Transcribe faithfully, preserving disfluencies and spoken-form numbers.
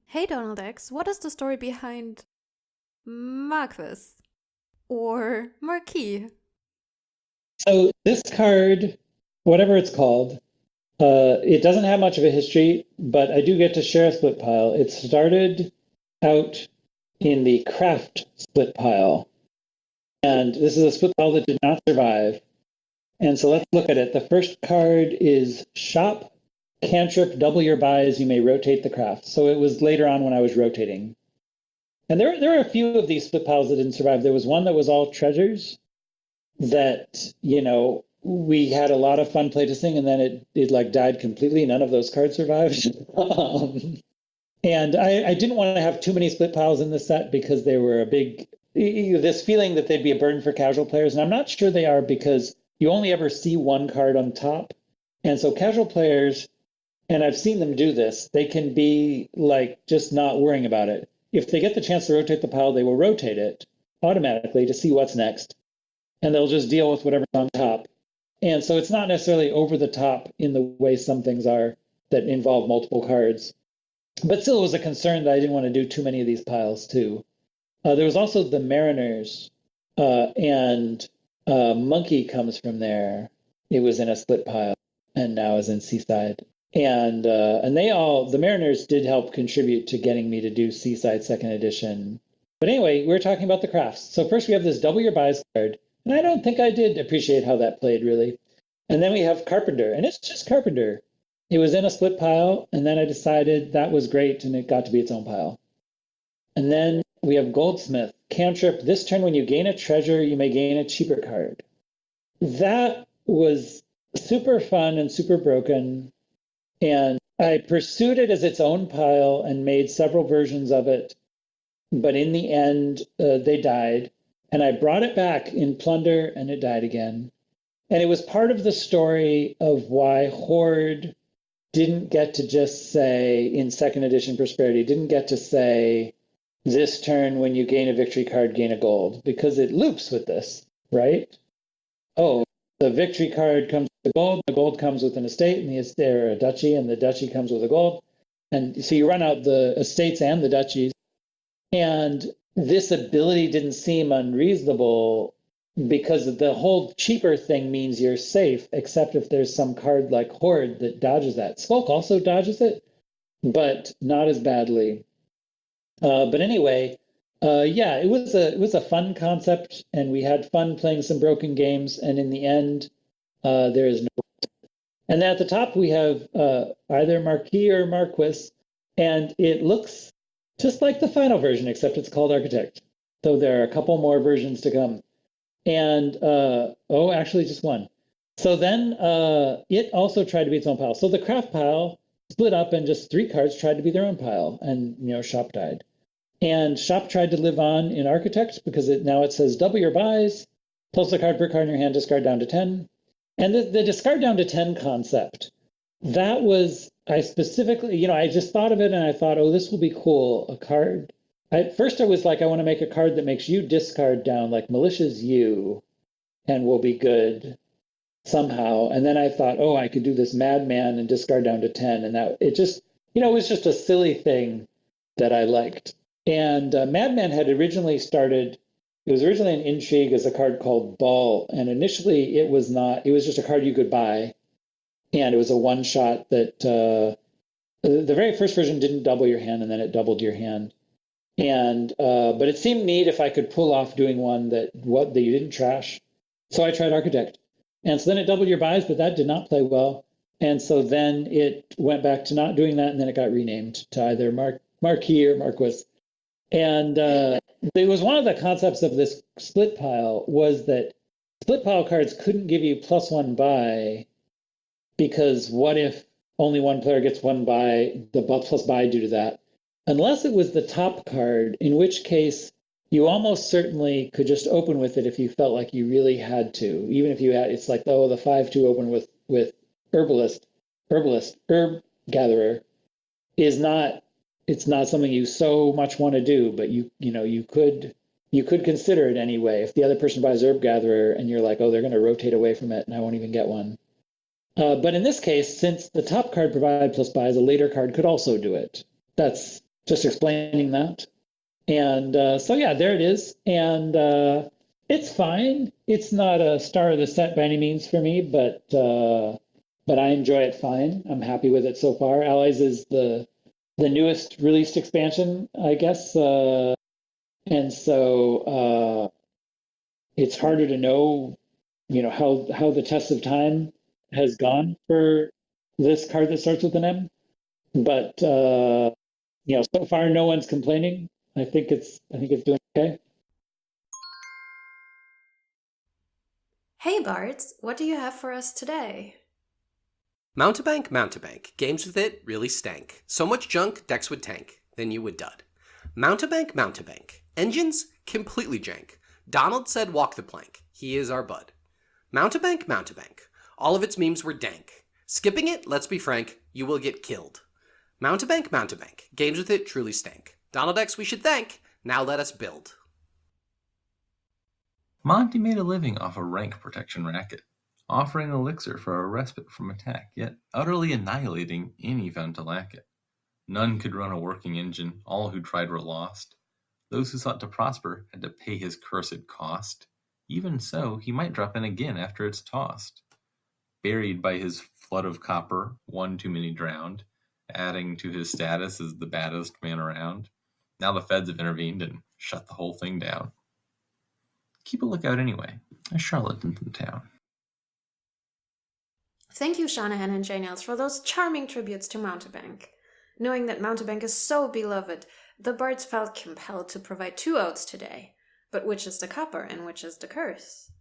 Hey Donald X, what is the story behind Marquis or Marquis? So this card, whatever it's called, uh, it doesn't have much of a history, but I do get to share a split pile. It started out in the craft split pile, and this is a split pile that did not survive. And so let's look at it. The first card is Shop, Cantrip, double your buys, you may rotate the craft. So it was later on when I was rotating. And there, there are a few of these split piles that didn't survive. There was one that was all treasures, that, you know, we had a lot of fun playtesting, and then it it like died completely. None of those cards survived. um, and I, I didn't want to have too many split piles in the set because they were a big this feeling that they'd be a burden for casual players, and I'm not sure they are because you only ever see one card on top, and so casual players, and I've seen them do this, they can be like just not worrying about it. If they get the chance to rotate the pile, they will rotate it automatically to see what's next, and they'll just deal with whatever's on top. And so it's not necessarily over the top in the way some things are that involve multiple cards. But still, it was a concern that I didn't want to do too many of these piles, too. Uh, there was also the Mariners, uh, and uh, Monkey comes from there. It was in a split pile and now is in Seaside. And uh, and they all, the Mariners did help contribute to getting me to do Seaside second edition. But anyway, we're talking about the crafts. So first we have this double your buys card. And I don't think I did appreciate how that played, really. And then we have Carpenter, and it's just Carpenter. It was in a split pile, and then I decided that was great, and it got to be its own pile. And then we have Goldsmith, Cantrip. This turn, when you gain a treasure, you may gain a cheaper card. That was super fun and super broken. And I pursued it as its own pile and made several versions of it. But in the end, uh, they died. And I brought it back in Plunder, and it died again. And it was part of the story of why Horde didn't get to just say, in second edition Prosperity, didn't get to say, this turn when you gain a victory card, gain a gold, because it loops with this, right? Oh, the victory card comes with the gold, the gold comes with an estate, and the estate, or a duchy, and the duchy comes with a gold. And so you run out the estates and the duchies. And this ability didn't seem unreasonable because the whole cheaper thing means you're safe, except if there's some card like Horde that dodges that. Skulk also dodges it, but not as badly. Uh, but anyway, uh, yeah, it was a it was a fun concept, and we had fun playing some broken games. And in the end, uh, there is no. And then at the top we have uh, either Marquis or Marquis, and it looks just like the final version, except it's called Architect. So there are a couple more versions to come. And uh, oh, actually, just one. So then uh, it also tried to be its own pile. So the craft pile split up, and just three cards tried to be their own pile, and you know, Shop died. And Shop tried to live on in Architect because it now it says double your buys, plus the card per card in your hand, discard down to ten. And the, the discard down to ten concept, that was, I specifically, you know, I just thought of it and I thought, oh, this will be cool. A card. At first, I was like, I want to make a card that makes you discard down, like Militia's you, and will be good somehow. And then I thought, oh, I could do this Madman and discard down to ten. And that it just, you know, it was just a silly thing that I liked. And uh, Madman had originally started, it was originally an intrigue as a card called Ball. And initially it was not, it was just a card you could buy. And it was a one shot that uh, the very first version didn't double your hand, and then it doubled your hand. And uh, but it seemed neat if I could pull off doing one that what that you didn't trash. So I tried Architect, and so then it doubled your buys, but that did not play well. And so then it went back to not doing that, and then it got renamed to either Mark Marquis or Marquis. And uh, it was one of the concepts of this split pile was that split pile cards couldn't give you plus one buy, because what if only one player gets one buy, the plus buy due to that? Unless it was the top card, in which case you almost certainly could just open with it if you felt like you really had to. Even if you had, it's like, oh, the five two open with with herbalist, herbalist, herb gatherer is not, it's not something you so much want to do, but you you know you could you could consider it anyway. If the other person buys herb gatherer and you're like, oh, they're going to rotate away from it and I won't even get one. Uh, but in this case, since the top card provided plus buys, a later card could also do it. That's just explaining that. And uh, so, yeah, there it is. And uh, it's fine. It's not a star of the set by any means for me, but uh, but I enjoy it fine. I'm happy with it so far. Allies is the the newest released expansion, I guess. Uh, and so uh, it's harder to know, you know, how how the test of time has gone for this card that starts with an M. But uh, you know, so far no one's complaining. I think it's I think it's doing okay. Hey Bards, what do you have for us today? Mountebank, Mountebank. Games with it really stank. So much junk, decks would tank. Then you would dud. Mountebank, Mountebank. Engines? Completely jank. Donald said walk the plank. He is our bud. Mountebank, Mountebank. All of its memes were dank. Skipping it, let's be frank, you will get killed. Mountebank, Mountebank. Games with it truly stank. Donald X we should thank. Now let us build. Monty made a living off a rank protection racket, offering elixir for a respite from attack, yet utterly annihilating any found to lack it. None could run a working engine, all who tried were lost. Those who sought to prosper had to pay his cursed cost. Even so, he might drop in again after it's tossed. Buried by his flood of copper, one too many drowned, adding to his status as the baddest man around. Now the feds have intervened and shut the whole thing down. Keep a lookout anyway, a charlatan's in town. Thank you, Shanahan and J-Nails, for those charming tributes to Mountebank. Knowing that Mountebank is so beloved, the Bards felt compelled to provide two odes today. But which is the copper and which is the curse?